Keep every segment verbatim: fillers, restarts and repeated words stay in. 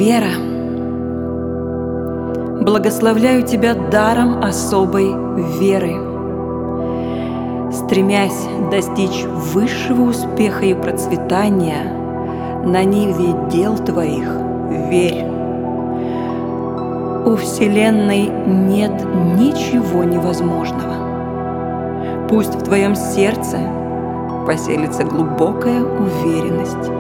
Вера. Благословляю тебя даром особой веры. Стремясь достичь высшего успеха и процветания на ниве дел твоих, верь. У Вселенной нет ничего невозможного. Пусть в твоем сердце поселится глубокая уверенность.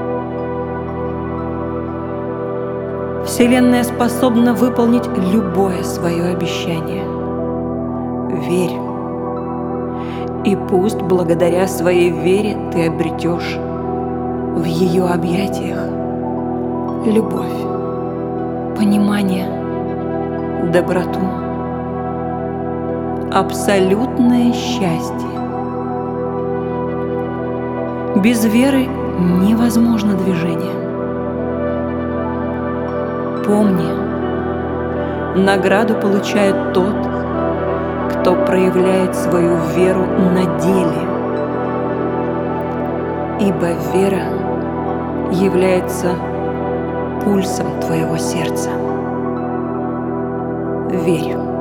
Вселенная способна выполнить любое свое обещание. Верь. И пусть благодаря своей вере ты обретешь в ее объятиях любовь, понимание, доброту, абсолютное счастье. Без веры невозможно движение. Помни, награду получает тот, кто проявляет свою веру на деле, ибо вера является пульсом твоего сердца. Верь.